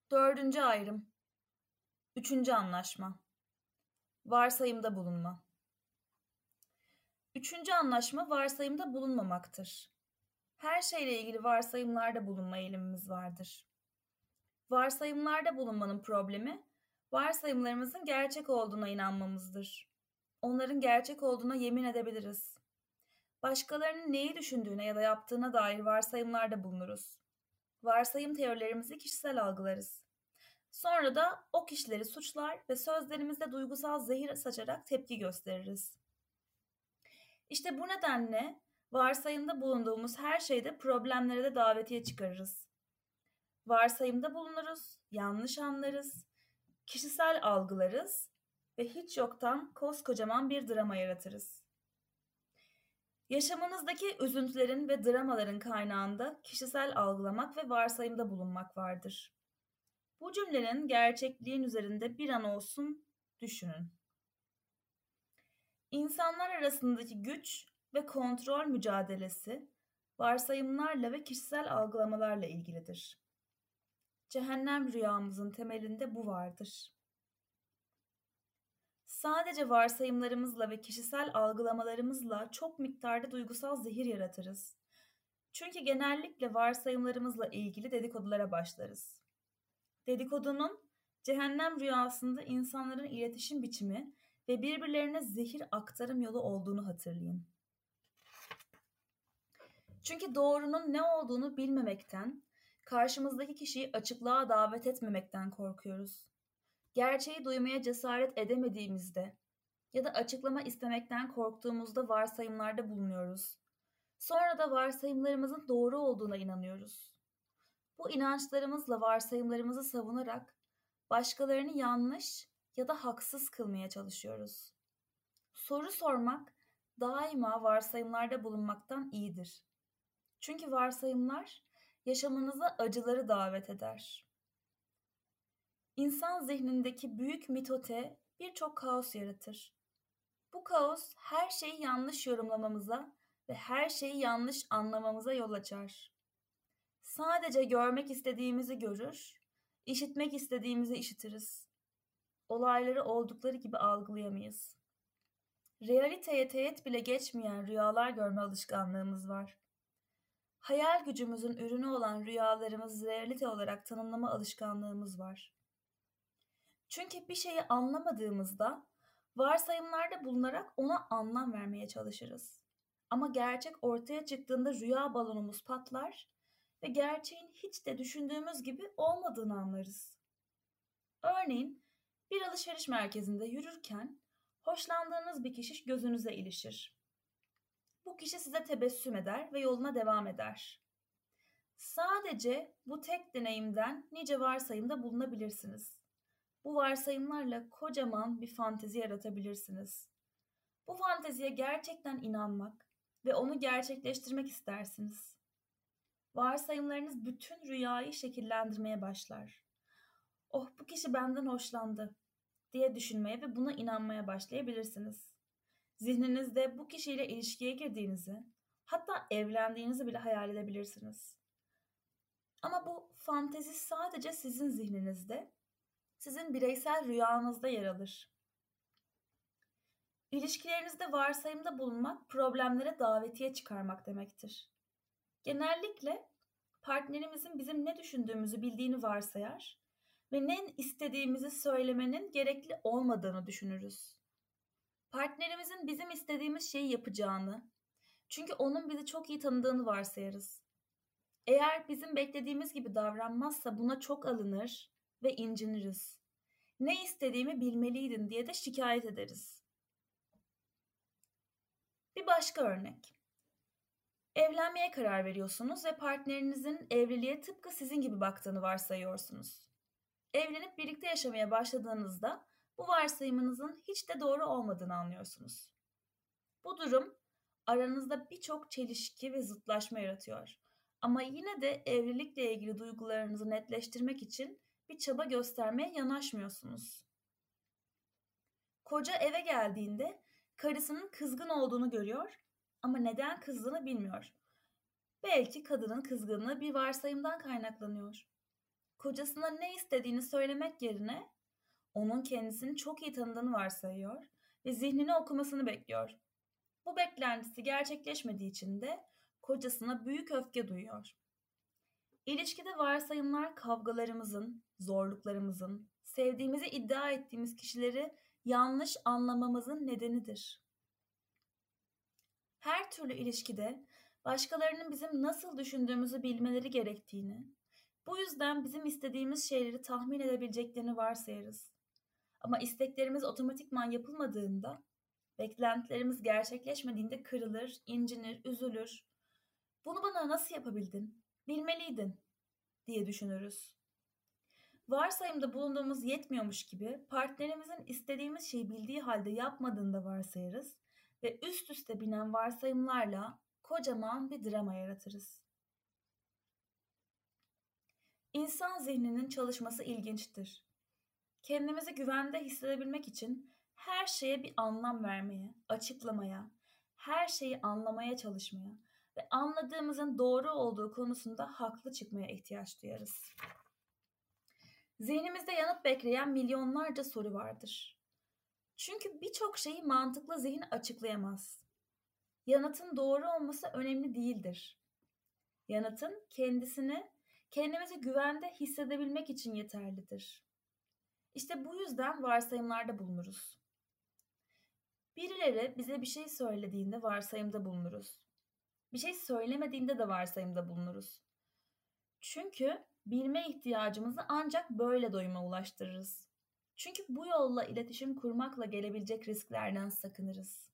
Dördüncü ayrım. Üçüncü anlaşma. Varsayımda bulunma. Üçüncü anlaşma varsayımda bulunmamaktır. Her şeyle ilgili varsayımlarda bulunma eğilimimiz vardır. Varsayımlarda bulunmanın problemi, varsayımlarımızın gerçek olduğuna inanmamızdır. Onların gerçek olduğuna yemin edebiliriz. Başkalarının neyi düşündüğüne ya da yaptığına dair varsayımlarda bulunuruz. Varsayım teorilerimizi kişisel algılarız. Sonra da o kişileri suçlar ve sözlerimizde duygusal zehir saçarak tepki gösteririz. İşte bu nedenle varsayımda bulunduğumuz her şeyde problemlere de davetiye çıkarırız. Varsayımda bulunuruz, yanlış anlarız, kişisel algılarız ve hiç yoktan koskocaman bir drama yaratırız. Yaşamınızdaki üzüntülerin ve dramaların kaynağında kişisel algılamak ve varsayımda bulunmak vardır. Bu cümlenin gerçekliğin üzerinde bir an olsun düşünün. İnsanlar arasındaki güç ve kontrol mücadelesi varsayımlarla ve kişisel algılamalarla ilgilidir. Cehennem rüyamızın temelinde bu vardır. Sadece varsayımlarımızla ve kişisel algılamalarımızla çok miktarda duygusal zehir yaratırız. Çünkü genellikle varsayımlarımızla ilgili dedikodulara başlarız. Dedikodunun cehennem rüyasında insanların iletişim biçimi ve birbirlerine zehir aktarım yolu olduğunu hatırlayın. Çünkü doğrunun ne olduğunu bilmemekten, karşımızdaki kişiyi açıklığa davet etmemekten korkuyoruz. Gerçeği duymaya cesaret edemediğimizde ya da açıklama istemekten korktuğumuzda varsayımlarda bulunuyoruz. Sonra da varsayımlarımızın doğru olduğuna inanıyoruz. Bu inançlarımızla varsayımlarımızı savunarak başkalarını yanlış ya da haksız kılmaya çalışıyoruz. Soru sormak daima varsayımlarda bulunmaktan iyidir. Çünkü varsayımlar yaşamınıza acıları davet eder. İnsan zihnindeki büyük mitote birçok kaos yaratır. Bu kaos her şeyi yanlış yorumlamamıza ve her şeyi yanlış anlamamıza yol açar. Sadece görmek istediğimizi görür, işitmek istediğimizi işitiriz. Olayları oldukları gibi algılayamayız. Realiteye teğet bile geçmeyen rüyalar görme alışkanlığımız var. Hayal gücümüzün ürünü olan rüyalarımızı realite olarak tanımlama alışkanlığımız var. Çünkü bir şeyi anlamadığımızda varsayımlarda bulunarak ona anlam vermeye çalışırız. Ama gerçek ortaya çıktığında rüya balonumuz patlar ve gerçeğin hiç de düşündüğümüz gibi olmadığını anlarız. Örneğin bir alışveriş merkezinde yürürken hoşlandığınız bir kişi gözünüze ilişir. Bu kişi size tebessüm eder ve yoluna devam eder. Sadece bu tek deneyimden nice varsayımda bulunabilirsiniz. Bu varsayımlarla kocaman bir fantezi yaratabilirsiniz. Bu fanteziye gerçekten inanmak ve onu gerçekleştirmek istersiniz. Varsayımlarınız bütün rüyayı şekillendirmeye başlar. Oh, bu kişi benden hoşlandı diye düşünmeye ve buna inanmaya başlayabilirsiniz. Zihninizde bu kişiyle ilişkiye girdiğinizi, hatta evlendiğinizi bile hayal edebilirsiniz. Ama bu fantezi sadece sizin zihninizde, sizin bireysel rüyanızda yer alır. İlişkilerinizde varsayımda bulunmak problemlere davetiye çıkarmak demektir. Genellikle partnerimizin bizim ne düşündüğümüzü bildiğini varsayar ve ne istediğimizi söylemenin gerekli olmadığını düşünürüz. Partnerimizin bizim istediğimiz şeyi yapacağını, çünkü onun bizi çok iyi tanıdığını varsayarız. Eğer bizim beklediğimiz gibi davranmazsa buna çok alınır ve inciniriz. Ne istediğimi bilmeliydin diye de şikayet ederiz. Bir başka örnek. Evlenmeye karar veriyorsunuz ve partnerinizin evliliğe tıpkı sizin gibi baktığını varsayıyorsunuz. Evlenip birlikte yaşamaya başladığınızda bu varsayımınızın hiç de doğru olmadığını anlıyorsunuz. Bu durum aranızda birçok çelişki ve zıtlaşma yaratıyor. Ama yine de evlilikle ilgili duygularınızı netleştirmek için bir çaba göstermeye yanaşmıyorsunuz. Koca eve geldiğinde karısının kızgın olduğunu görüyor ama neden kızdığını bilmiyor. Belki kadının kızgınlığı bir varsayımdan kaynaklanıyor. Kocasına ne istediğini söylemek yerine onun kendisini çok iyi tanıdığını varsayıyor ve zihnini okumasını bekliyor. Bu beklentisi gerçekleşmediği için de kocasına büyük öfke duyuyor. İlişkide varsayımlar kavgalarımızın, zorluklarımızın, sevdiğimizi iddia ettiğimiz kişileri yanlış anlamamızın nedenidir. Her türlü ilişkide başkalarının bizim nasıl düşündüğümüzü bilmeleri gerektiğini, bu yüzden bizim istediğimiz şeyleri tahmin edebileceklerini varsayarız. Ama isteklerimiz otomatikman yapılmadığında, beklentilerimiz gerçekleşmediğinde kırılır, incinir, üzülür. Bunu bana nasıl yapabildin? Bilmeliydin diye düşünürüz. Varsayımda bulunduğumuz yetmiyormuş gibi partnerimizin istediğimiz şeyi bildiği halde yapmadığını da varsayarız ve üst üste binen varsayımlarla kocaman bir drama yaratırız. İnsan zihninin çalışması ilginçtir. Kendimizi güvende hissedebilmek için her şeye bir anlam vermeye, açıklamaya, her şeyi anlamaya çalışmaya ve anladığımızın doğru olduğu konusunda haklı çıkmaya ihtiyaç duyarız. Zihnimizde yanıp bekleyen milyonlarca soru vardır. Çünkü birçok şeyi mantıklı zihin açıklayamaz. Yanıtın doğru olması önemli değildir. Yanıtın kendimizi güvende hissedebilmek için yeterlidir. İşte bu yüzden varsayımlarda bulunuruz. Birileri bize bir şey söylediğinde varsayımda bulunuruz. Bir şey söylemediğinde de varsayımda bulunuruz. Çünkü bilme ihtiyacımızı ancak böyle doyuma ulaştırırız. Çünkü bu yolla iletişim kurmakla gelebilecek risklerden sakınırız.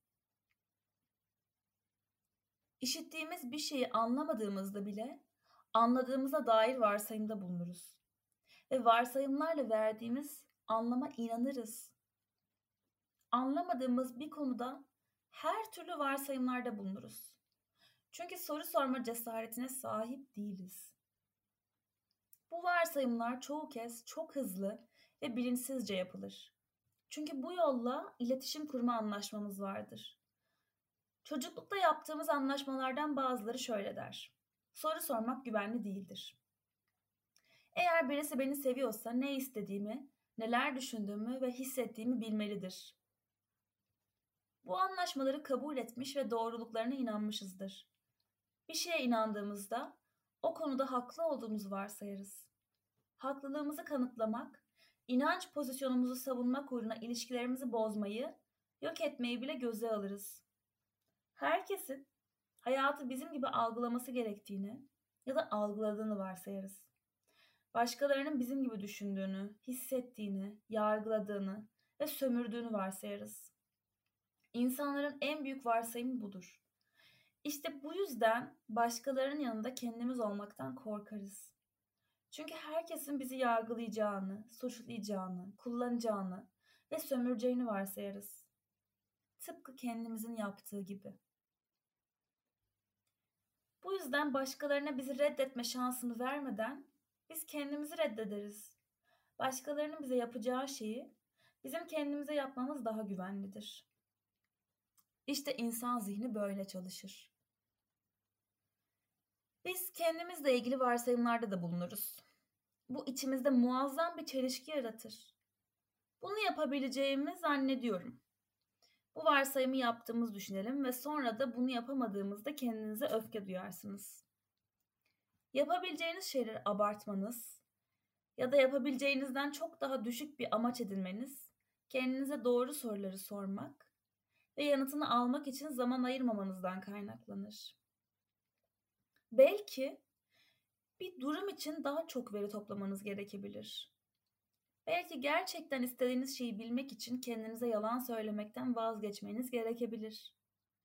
İşittiğimiz bir şeyi anlamadığımızda bile anladığımıza dair varsayımda bulunuruz. Ve varsayımlarla verdiğimiz anlama inanırız. Anlamadığımız bir konuda her türlü varsayımlarda bulunuruz. Çünkü soru sorma cesaretine sahip değiliz. Bu varsayımlar çoğu kez çok hızlı ve bilinçsizce yapılır. Çünkü bu yolla iletişim kurma anlaşmamız vardır. Çocuklukta yaptığımız anlaşmalardan bazıları şöyle der. Soru sormak güvenli değildir. Eğer birisi beni seviyorsa ne istediğimi, neler düşündüğümü ve hissettiğimi bilmelidir. Bu anlaşmaları kabul etmiş ve doğruluklarına inanmışızdır. Bir şeye inandığımızda o konuda haklı olduğumuzu varsayarız. Haklılığımızı kanıtlamak, inanç pozisyonumuzu savunmak uğruna ilişkilerimizi bozmayı, yok etmeyi bile göze alırız. Herkesin hayatı bizim gibi algılaması gerektiğini ya da algıladığını varsayarız. Başkalarının bizim gibi düşündüğünü, hissettiğini, yargıladığını ve sömürdüğünü varsayarız. İnsanların en büyük varsayımı budur. İşte bu yüzden başkalarının yanında kendimiz olmaktan korkarız. Çünkü herkesin bizi yargılayacağını, suçlayacağını, kullanacağını ve sömüreceğini varsayarız. Tıpkı kendimizin yaptığı gibi. Bu yüzden başkalarına bizi reddetme şansını vermeden biz kendimizi reddederiz. Başkalarının bize yapacağı şeyi bizim kendimize yapmamız daha güvenlidir. İşte insan zihni böyle çalışır. Biz kendimizle ilgili varsayımlarda da bulunuruz. Bu içimizde muazzam bir çelişki yaratır. Bunu yapabileceğimi zannediyorum. Bu varsayımı yaptığımızı düşünelim ve sonra da bunu yapamadığımızda kendinize öfke duyarsınız. Yapabileceğiniz şeyleri abartmanız ya da yapabileceğinizden çok daha düşük bir amaç edinmeniz, kendinize doğru soruları sormak ve yanıtını almak için zaman ayırmamanızdan kaynaklanır. Belki bir durum için daha çok veri toplamanız gerekebilir. Belki gerçekten istediğiniz şeyi bilmek için kendinize yalan söylemekten vazgeçmeniz gerekebilir.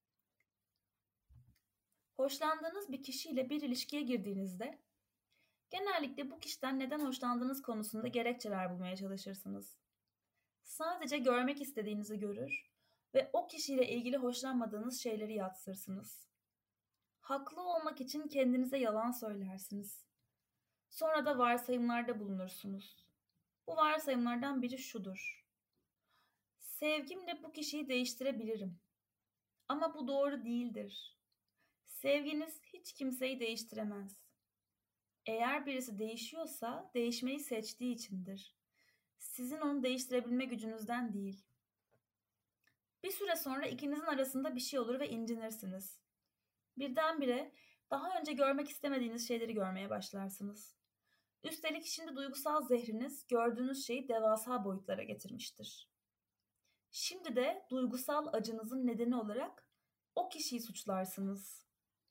Hoşlandığınız bir kişiyle bir ilişkiye girdiğinizde genellikle bu kişiden neden hoşlandığınız konusunda gerekçeler bulmaya çalışırsınız. Sadece görmek istediğinizi görür ve o kişiyle ilgili hoşlanmadığınız şeyleri yadsırsınız. Haklı olmak için kendinize yalan söylersiniz. Sonra da varsayımlarda bulunursunuz. Bu varsayımlardan biri şudur. Sevgimle bu kişiyi değiştirebilirim. Ama bu doğru değildir. Sevginiz hiç kimseyi değiştiremez. Eğer birisi değişiyorsa değişmeyi seçtiği içindir. Sizin onu değiştirebilme gücünüzden değil. Bir süre sonra ikinizin arasında bir şey olur ve incinirsiniz. Birdenbire daha önce görmek istemediğiniz şeyleri görmeye başlarsınız. Üstelik şimdi duygusal zehriniz gördüğünüz şeyi devasa boyutlara getirmiştir. Şimdi de duygusal acınızın nedeni olarak o kişiyi suçlarsınız.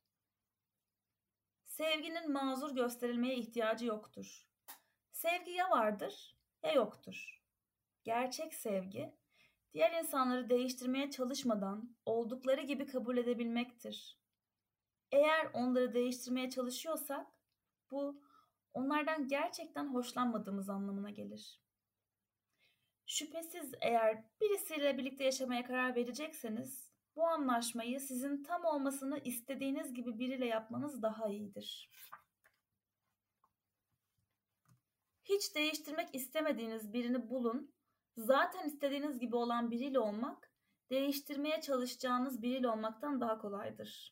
Sevginin mazur gösterilmeye ihtiyacı yoktur. Sevgi ya vardır ya yoktur. Gerçek sevgi, diğer insanları değiştirmeye çalışmadan oldukları gibi kabul edebilmektir. Eğer onları değiştirmeye çalışıyorsak, bu onlardan gerçekten hoşlanmadığımız anlamına gelir. Şüphesiz eğer birisiyle birlikte yaşamaya karar verecekseniz, bu anlaşmayı sizin tam olmasını istediğiniz gibi biriyle yapmanız daha iyidir. Hiç değiştirmek istemediğiniz birini bulun. Zaten istediğiniz gibi olan biriyle olmak, değiştirmeye çalışacağınız biriyle olmaktan daha kolaydır.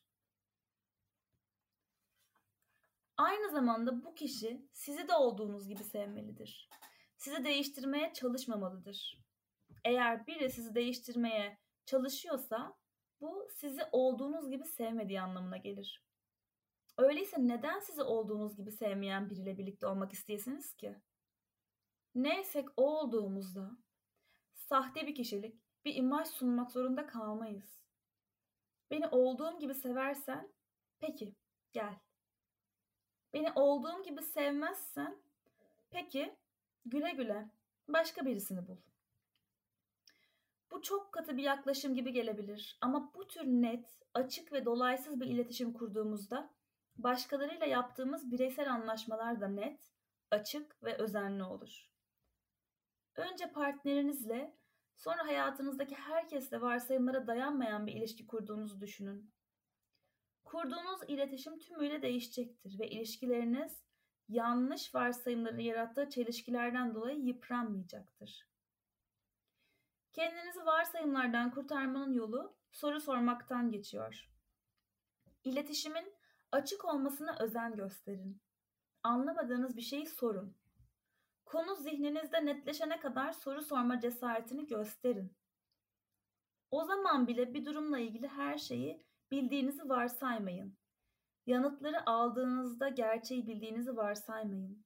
Aynı zamanda bu kişi sizi de olduğunuz gibi sevmelidir. Sizi değiştirmeye çalışmamalıdır. Eğer biri sizi değiştirmeye çalışıyorsa, bu sizi olduğunuz gibi sevmediği anlamına gelir. Öyleyse neden sizi olduğunuz gibi sevmeyen biriyle birlikte olmak isteyesiniz ki? Neysek o olduğumuzda sahte bir kişilik, bir imaj sunmak zorunda kalmayız. Beni olduğum gibi seversen, peki gel. Beni olduğum gibi sevmezsen, peki güle güle başka birisini bul. Bu çok katı bir yaklaşım gibi gelebilir ama bu tür net, açık ve dolaysız bir iletişim kurduğumuzda başkalarıyla yaptığımız bireysel anlaşmalar da net, açık ve özenli olur. Önce partnerinizle, sonra hayatınızdaki herkesle varsayımlara dayanmayan bir ilişki kurduğunuzu düşünün. Kurduğunuz iletişim tümüyle değişecektir ve ilişkileriniz yanlış varsayımların yarattığı çelişkilerden dolayı yıpranmayacaktır. Kendinizi varsayımlardan kurtarmanın yolu soru sormaktan geçiyor. İletişimin açık olmasına özen gösterin. Anlamadığınız bir şeyi sorun. Konu zihninizde netleşene kadar soru sorma cesaretini gösterin. O zaman bile bir durumla ilgili her şeyi bildiğinizi varsaymayın. Yanıtları aldığınızda gerçeği bildiğinizi varsaymayın.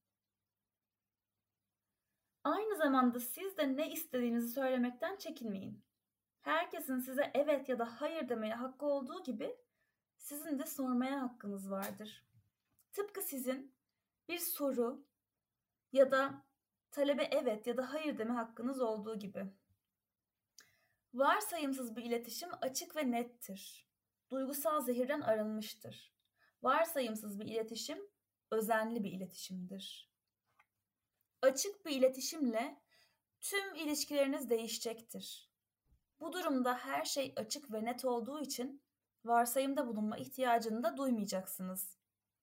Aynı zamanda siz de ne istediğinizi söylemekten çekinmeyin. Herkesin size evet ya da hayır demeye hakkı olduğu gibi sizin de sormaya hakkınız vardır. Tıpkı sizin bir soru ya da talebe evet ya da hayır deme hakkınız olduğu gibi. Varsayımsız bir iletişim açık ve nettir. Duygusal zehirden arınmıştır. Varsayımsız bir iletişim özenli bir iletişimdir. Açık bir iletişimle tüm ilişkileriniz değişecektir. Bu durumda her şey açık ve net olduğu için varsayımda bulunma ihtiyacını da duymayacaksınız.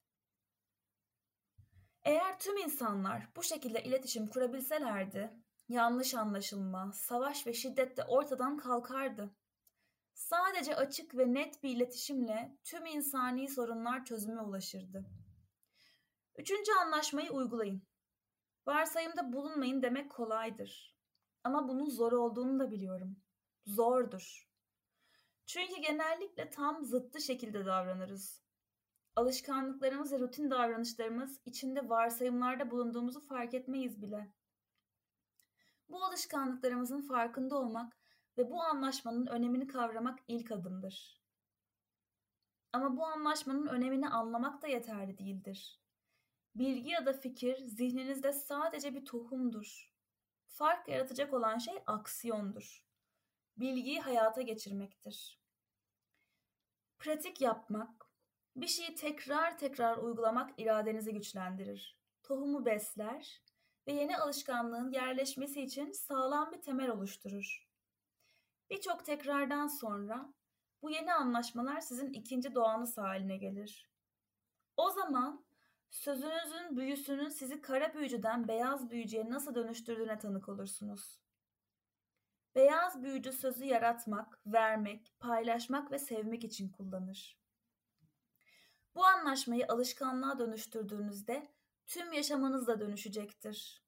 Eğer tüm insanlar bu şekilde iletişim kurabilselerdi, yanlış anlaşılma, savaş ve şiddet de ortadan kalkardı. Sadece açık ve net bir iletişimle tüm insani sorunlar çözüme ulaşırdı. 3. anlaşmayı uygulayın. Varsayımda bulunmayın demek kolaydır. Ama bunun zor olduğunu da biliyorum. Zordur. Çünkü genellikle tam zıttı şekilde davranırız. Alışkanlıklarımız ve rutin davranışlarımız içinde varsayımlarda bulunduğumuzu fark etmeyiz bile. Bu alışkanlıklarımızın farkında olmak ve bu anlaşmanın önemini kavramak ilk adımdır. Ama bu anlaşmanın önemini anlamak da yeterli değildir. Bilgi ya da fikir zihninizde sadece bir tohumdur. Fark yaratacak olan şey aksiyondur. Bilgiyi hayata geçirmektir. Pratik yapmak, bir şeyi tekrar tekrar uygulamak iradenizi güçlendirir. Tohumu besler ve yeni alışkanlığın yerleşmesi için sağlam bir temel oluşturur. Birçok tekrardan sonra bu yeni anlaşmalar sizin ikinci doğanız haline gelir. O zaman sözünüzün büyüsünün sizi kara büyücüden beyaz büyücüye nasıl dönüştürdüğüne tanık olursunuz. Beyaz büyücü sözü yaratmak, vermek, paylaşmak ve sevmek için kullanır. Bu anlaşmayı alışkanlığa dönüştürdüğünüzde tüm yaşamınız da dönüşecektir.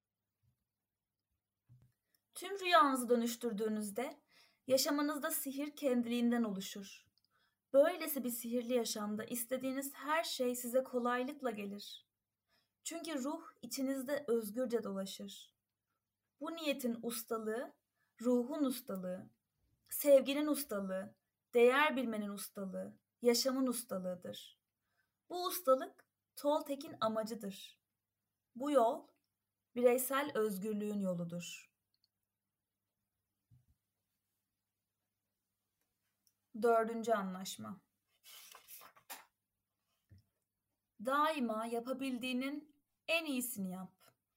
Tüm rüyanızı dönüştürdüğünüzde yaşamınızda sihir kendiliğinden oluşur. Böylesi bir sihirli yaşamda istediğiniz her şey size kolaylıkla gelir. Çünkü ruh içinizde özgürce dolaşır. Bu niyetin ustalığı, ruhun ustalığı, sevginin ustalığı, değer bilmenin ustalığı, yaşamın ustalığıdır. Bu ustalık Toltek'in amacıdır. Bu yol bireysel özgürlüğün yoludur. 4. Anlaşma. Daima yapabildiğinin en iyisini yap.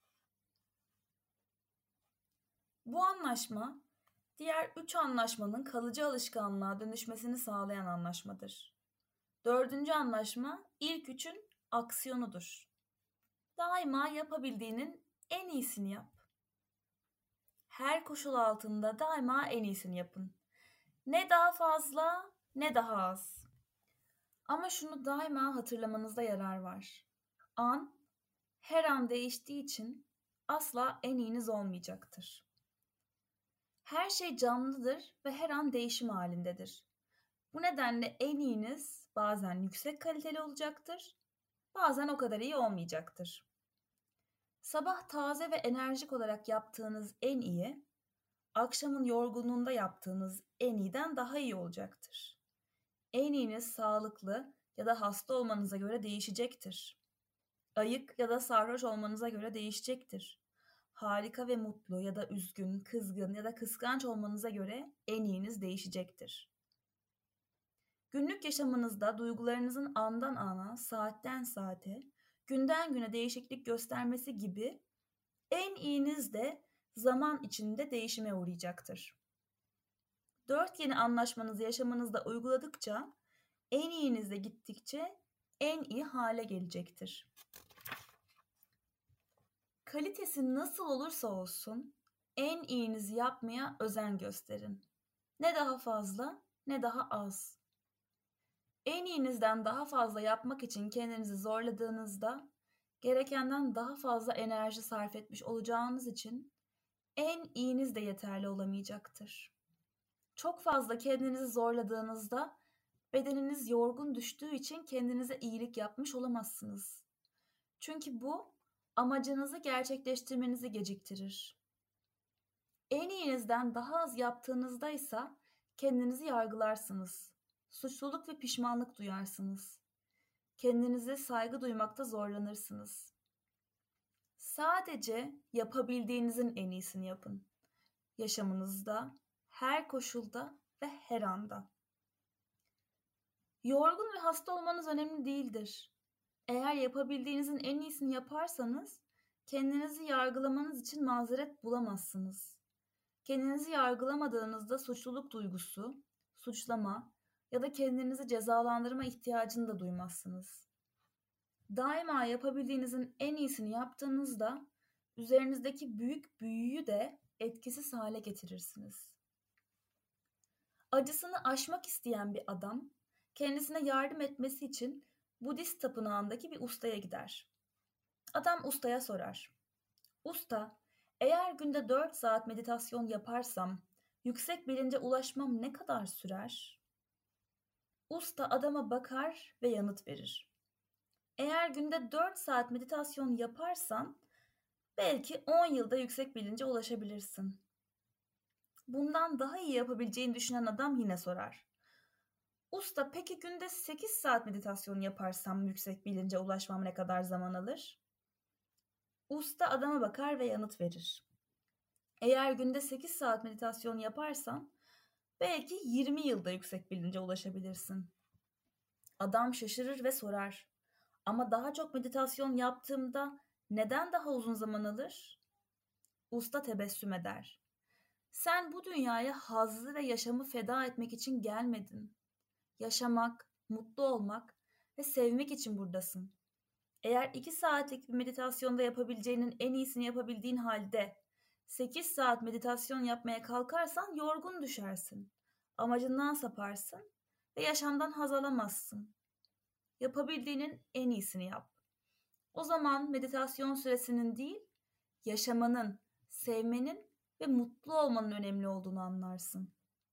Bu anlaşma, diğer 3 anlaşmanın kalıcı alışkanlığa dönüşmesini sağlayan anlaşmadır. 4. anlaşma, ilk 3'ün aksiyonudur. Daima yapabildiğinin en iyisini yap. Her koşul altında daima en iyisini yapın. Ne daha fazla, ne daha az. Ama şunu daima hatırlamanızda yarar var. Her an değiştiği için asla en iyiniz olmayacaktır. Her şey canlıdır ve her an değişim halindedir. Bu nedenle en iyiniz bazen yüksek kaliteli olacaktır, bazen o kadar iyi olmayacaktır. Sabah taze ve enerjik olarak yaptığınız en iyi, akşamın yorgunluğunda yaptığınız en iyiden daha iyi olacaktır. En iyiniz sağlıklı ya da hasta olmanıza göre değişecektir. Ayık ya da sarhoş olmanıza göre değişecektir. Harika ve mutlu ya da üzgün, kızgın ya da kıskanç olmanıza göre en iyiniz değişecektir. Günlük yaşamınızda duygularınızın andan ana, saatten saate, günden güne değişiklik göstermesi gibi en iyiniz de zaman içinde değişime uğrayacaktır. 4 yeni anlaşmanızı yaşamınızda uyguladıkça, en iyiniz de gittikçe en iyi hale gelecektir. Kalitesi nasıl olursa olsun en iyinizi yapmaya özen gösterin. Ne daha fazla ne daha az. En iyinizden daha fazla yapmak için kendinizi zorladığınızda gerekenden daha fazla enerji sarf etmiş olacağınız için en iyiniz de yeterli olamayacaktır. Çok fazla kendinizi zorladığınızda bedeniniz yorgun düştüğü için kendinize iyilik yapmış olamazsınız. Çünkü bu amacınızı gerçekleştirmenizi geciktirir. En iyinizden daha az yaptığınızda ise kendinizi yargılarsınız. Suçluluk ve pişmanlık duyarsınız. Kendinize saygı duymakta zorlanırsınız. Sadece yapabildiğinizin en iyisini yapın. Yaşamınızda, her koşulda ve her anda. Yorgun ve hasta olmanız önemli değildir. Eğer yapabildiğinizin en iyisini yaparsanız, kendinizi yargılamanız için mazeret bulamazsınız. Kendinizi yargılamadığınızda suçluluk duygusu, suçlama ya da kendinizi cezalandırma ihtiyacını da duymazsınız. Daima yapabildiğinizin en iyisini yaptığınızda üzerinizdeki büyük büyüyü de etkisiz hale getirirsiniz. Acısını aşmak isteyen bir adam kendisine yardım etmesi için Budist tapınağındaki bir ustaya gider. Adam ustaya sorar. Usta, eğer günde 4 saat meditasyon yaparsam yüksek bilince ulaşmam ne kadar sürer? Usta adama bakar ve yanıt verir. Eğer günde 4 saat meditasyon yaparsan belki 10 yılda yüksek bilince ulaşabilirsin. Bundan daha iyi yapabileceğini düşünen adam yine sorar. Usta, peki günde 8 saat meditasyon yaparsam yüksek bilince ulaşmam ne kadar zaman alır? Usta adama bakar ve yanıt verir. Eğer günde 8 saat meditasyon yaparsan belki 20 yılda yüksek bilince ulaşabilirsin. Adam şaşırır ve sorar. Ama daha çok meditasyon yaptığımda neden daha uzun zaman alır? Usta tebessüm eder. Sen bu dünyaya hazzı ve yaşamı feda etmek için gelmedin. Yaşamak, mutlu olmak ve sevmek için buradasın. Eğer 2 saatlik bir meditasyonda yapabileceğinin en iyisini yapabildiğin halde 8 saat meditasyon yapmaya kalkarsan yorgun düşersin. Amacından saparsın ve yaşamdan haz alamazsın. Yapabildiğinin en iyisini yap. O zaman meditasyon süresinin değil, yaşamanın, sevmenin ve mutlu olmanın önemli olduğunu anlarsın.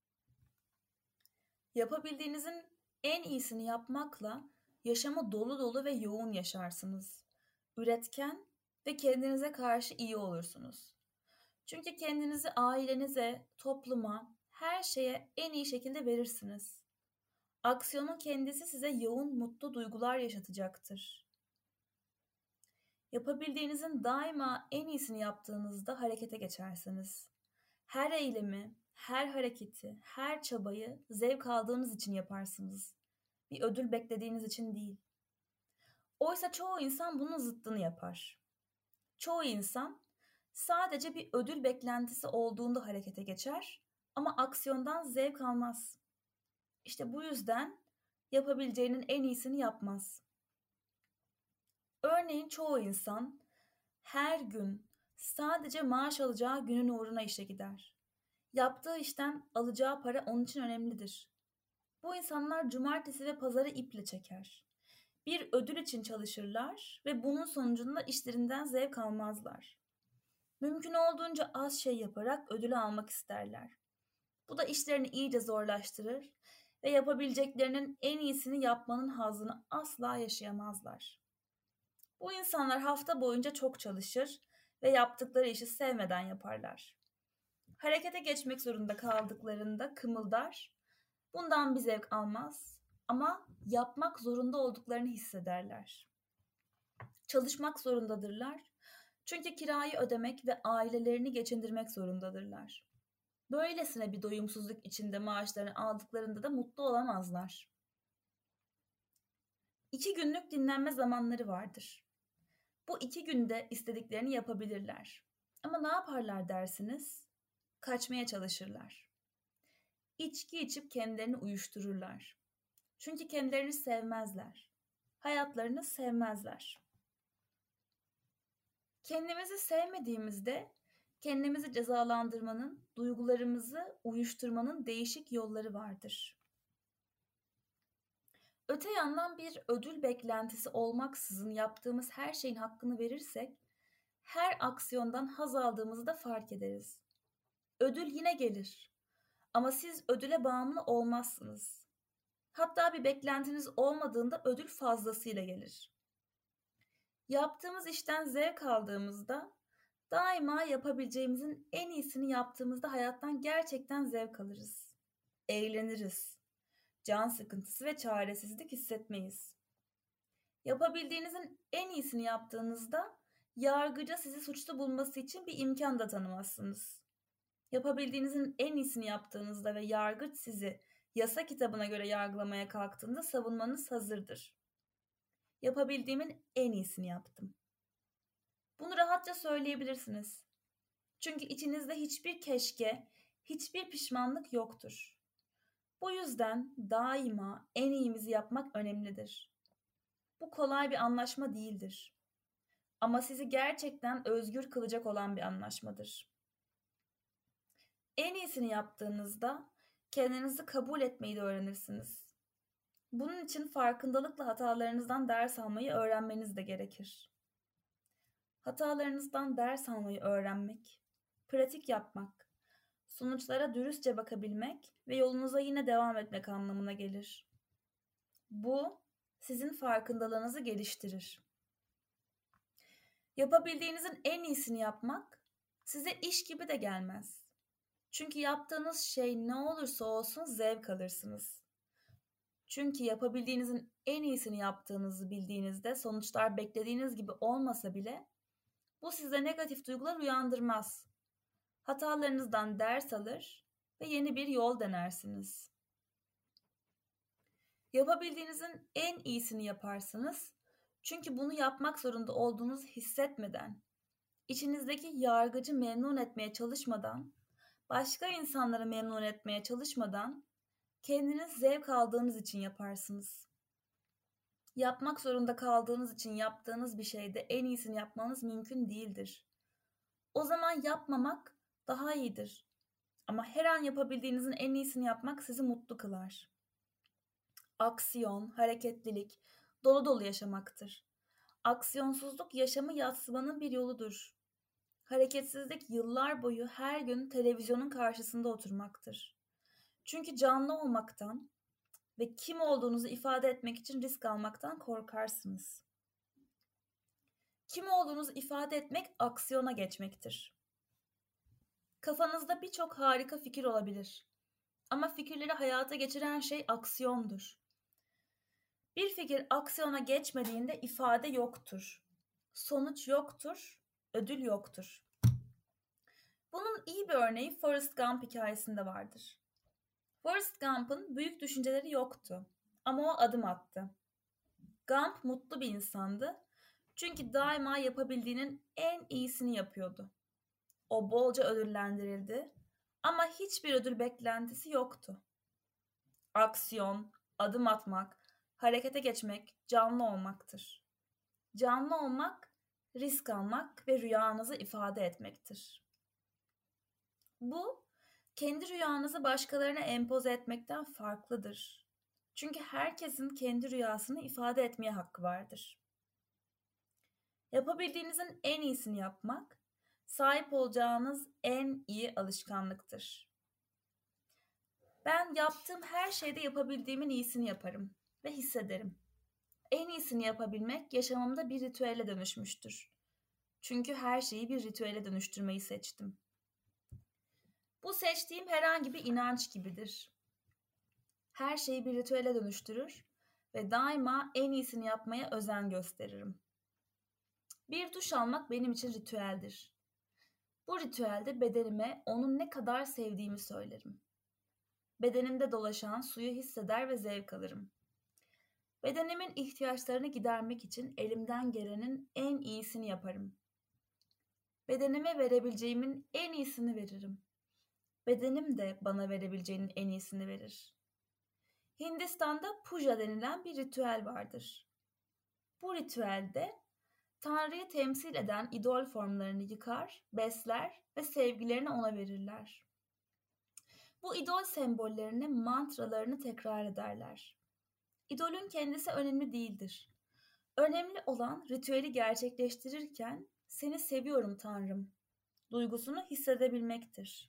Yapabildiğinizin en iyisini yapmakla yaşamı dolu dolu ve yoğun yaşarsınız. Üretken ve kendinize karşı iyi olursunuz. Çünkü kendinizi ailenize, topluma, her şeye en iyi şekilde verirsiniz. Aksiyonun kendisi size yoğun, mutlu duygular yaşatacaktır. Yapabildiğinizin daima en iyisini yaptığınızda harekete geçersiniz. Her eylemi, her hareketi, her çabayı zevk aldığınız için yaparsınız. Bir ödül beklediğiniz için değil. Oysa çoğu insan bunun zıttını yapar. Çoğu insan sadece bir ödül beklentisi olduğunda harekete geçer ama aksiyondan zevk almaz. İşte bu yüzden yapabileceğinin en iyisini yapmaz. Örneğin çoğu insan her gün sadece maaş alacağı günün uğruna işe gider. Yaptığı işten alacağı para onun için önemlidir. Bu insanlar cumartesi ve pazarı iple çeker. Bir ödül için çalışırlar ve bunun sonucunda işlerinden zevk almazlar. Mümkün olduğunca az şey yaparak ödülü almak isterler. Bu da işlerini iyice zorlaştırır ve yapabileceklerinin en iyisini yapmanın hazzını asla yaşayamazlar. Bu insanlar hafta boyunca çok çalışır ve yaptıkları işi sevmeden yaparlar. Harekete geçmek zorunda kaldıklarında kımıldar, bundan bir zevk almaz ama yapmak zorunda olduklarını hissederler. Çalışmak zorundadırlar çünkü kirayı ödemek ve ailelerini geçindirmek zorundadırlar. Böylesine bir doyumsuzluk içinde maaşlarını aldıklarında da mutlu olamazlar. 2 günlük dinlenme zamanları vardır. Bu 2 günde istediklerini yapabilirler. Ama ne yaparlar dersiniz? Kaçmaya çalışırlar. İçki içip kendilerini uyuştururlar. Çünkü kendilerini sevmezler. Hayatlarını sevmezler. Kendimizi sevmediğimizde kendimizi cezalandırmanın, duygularımızı uyuşturmanın değişik yolları vardır. Öte yandan bir ödül beklentisi olmaksızın yaptığımız her şeyin hakkını verirsek, her aksiyondan haz aldığımızı da fark ederiz. Ödül yine gelir. Ama siz ödüle bağımlı olmazsınız. Hatta bir beklentiniz olmadığında ödül fazlasıyla gelir. Yaptığımız işten zevk aldığımızda, daima yapabileceğimizin en iyisini yaptığımızda hayattan gerçekten zevk alırız. Eğleniriz. Can sıkıntısı ve çaresizlik hissetmeyiz. Yapabildiğinizin en iyisini yaptığınızda yargıca sizi suçlu bulması için bir imkan da tanımazsınız. Yapabildiğinizin en iyisini yaptığınızda ve yargıç sizi yasa kitabına göre yargılamaya kalktığında savunmanız hazırdır. Yapabildiğimin en iyisini yaptım. Bunu rahatça söyleyebilirsiniz. Çünkü içinizde hiçbir keşke, hiçbir pişmanlık yoktur. Bu yüzden daima en iyimizi yapmak önemlidir. Bu kolay bir anlaşma değildir. Ama sizi gerçekten özgür kılacak olan bir anlaşmadır. En iyisini yaptığınızda kendinizi kabul etmeyi de öğrenirsiniz. Bunun için farkındalıkla hatalarınızdan ders almayı öğrenmeniz de gerekir. Hatalarınızdan ders almayı öğrenmek, pratik yapmak, sonuçlara dürüstçe bakabilmek ve yolunuza yine devam etmek anlamına gelir. Bu, sizin farkındalığınızı geliştirir. Yapabildiğinizin en iyisini yapmak, size iş gibi de gelmez. Çünkü yaptığınız şey ne olursa olsun zevk alırsınız. Çünkü yapabildiğinizin en iyisini yaptığınızı bildiğinizde sonuçlar beklediğiniz gibi olmasa bile bu size negatif duygular uyandırmaz. Hatalarınızdan ders alır ve yeni bir yol denersiniz. Yapabildiğinizin en iyisini yaparsınız. Çünkü bunu yapmak zorunda olduğunuzu hissetmeden, içinizdeki yargıcı memnun etmeye çalışmadan, başka insanları memnun etmeye çalışmadan, kendiniz zevk aldığınız için yaparsınız. Yapmak zorunda kaldığınız için yaptığınız bir şeyde en iyisini yapmanız mümkün değildir. O zaman yapmamak daha iyidir. Ama her an yapabildiğinizin en iyisini yapmak sizi mutlu kılar. Aksiyon, hareketlilik, dolu dolu yaşamaktır. Aksiyonsuzluk yaşamı yadsımanın bir yoludur. Hareketsizlik yıllar boyu her gün televizyonun karşısında oturmaktır. Çünkü canlı olmaktan ve kim olduğunuzu ifade etmek için risk almaktan korkarsınız. Kim olduğunuzu ifade etmek aksiyona geçmektir. Kafanızda birçok harika fikir olabilir. Ama fikirleri hayata geçiren şey aksiyondur. Bir fikir aksiyona geçmediğinde ifade yoktur. Sonuç yoktur, ödül yoktur. Bunun iyi bir örneği Forrest Gump hikayesinde vardır. Forrest Gump'ın büyük düşünceleri yoktu ama o adım attı. Gump mutlu bir insandı çünkü daima yapabildiğinin en iyisini yapıyordu. O bolca ödüllendirildi ama hiçbir ödül beklentisi yoktu. Aksiyon, adım atmak, harekete geçmek canlı olmaktır. Canlı olmak, risk almak ve rüyanızı ifade etmektir. Bu, kendi rüyanızı başkalarına empoze etmekten farklıdır. Çünkü herkesin kendi rüyasını ifade etmeye hakkı vardır. Yapabildiğinizin en iyisini yapmak, sahip olacağınız en iyi alışkanlıktır. Ben yaptığım her şeyde yapabildiğimin iyisini yaparım ve hissederim. En iyisini yapabilmek yaşamımda bir ritüele dönüşmüştür. Çünkü her şeyi bir ritüele dönüştürmeyi seçtim. Bu seçtiğim herhangi bir inanç gibidir. Her şeyi bir ritüele dönüştürür ve daima en iyisini yapmaya özen gösteririm. Bir duş almak benim için ritüeldir. Bu ritüelde bedenime onun ne kadar sevdiğimi söylerim. Bedenimde dolaşan suyu hisseder ve zevk alırım. Bedenimin ihtiyaçlarını gidermek için elimden gelenin en iyisini yaparım. Bedenime verebileceğimin en iyisini veririm. Bedenim de bana verebileceğinin en iyisini verir. Hindistan'da puja denilen bir ritüel vardır. Bu ritüelde Tanrı'yı temsil eden idol formlarını yıkar, besler ve sevgilerini ona verirler. Bu idol sembollerini, mantralarını tekrar ederler. İdolün kendisi önemli değildir. Önemli olan ritüeli gerçekleştirirken seni seviyorum Tanrım duygusunu hissedebilmektir.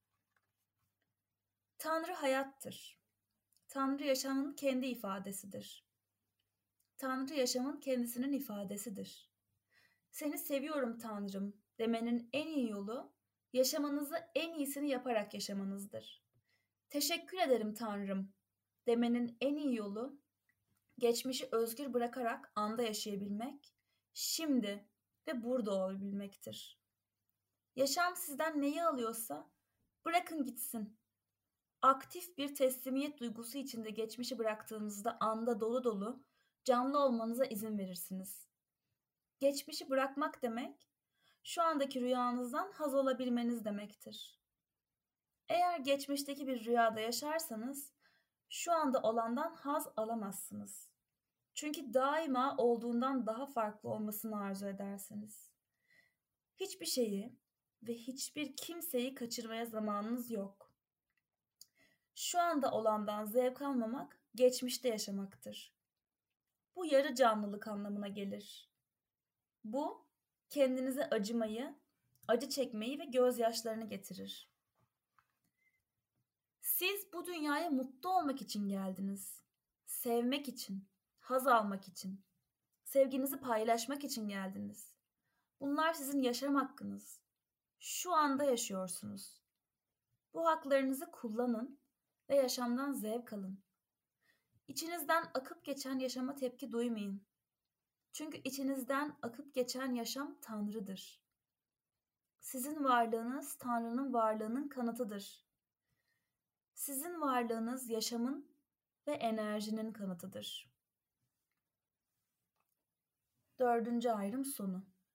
Tanrı hayattır. Tanrı yaşamın kendi ifadesidir. Tanrı yaşamın kendisinin ifadesidir. Seni seviyorum Tanrım demenin en iyi yolu yaşamanızı en iyisini yaparak yaşamanızdır. Teşekkür ederim Tanrım demenin en iyi yolu geçmişi özgür bırakarak anda yaşayabilmek, şimdi ve burada olabilmektir. Yaşam sizden neyi alıyorsa bırakın gitsin. Aktif bir teslimiyet duygusu içinde geçmişi bıraktığınızda anda dolu dolu, canlı olmanıza izin verirsiniz. Geçmişi bırakmak demek, şu andaki rüyanızdan haz alabilmeniz demektir. Eğer geçmişteki bir rüyada yaşarsanız, şu anda olandan haz alamazsınız. Çünkü daima olduğundan daha farklı olmasını arzu edersiniz. Hiçbir şeyi ve hiçbir kimseyi kaçırmaya zamanınız yok. Şu anda olandan zevk almamak, geçmişte yaşamaktır. Bu yarı canlılık anlamına gelir. Bu, kendinize acımayı, acı çekmeyi ve gözyaşlarını getirir. Siz bu dünyaya mutlu olmak için geldiniz. Sevmek için, haz almak için, sevginizi paylaşmak için geldiniz. Bunlar sizin yaşam hakkınız. Şu anda yaşıyorsunuz. Bu haklarınızı kullanın ve yaşamdan zevk alın. İçinizden akıp geçen yaşama tepki duymayın. Çünkü içinizden akıp geçen yaşam Tanrı'dır. Sizin varlığınız Tanrı'nın varlığının kanıtıdır. Sizin varlığınız yaşamın ve enerjinin kanıtıdır. 4. ayrım sonu.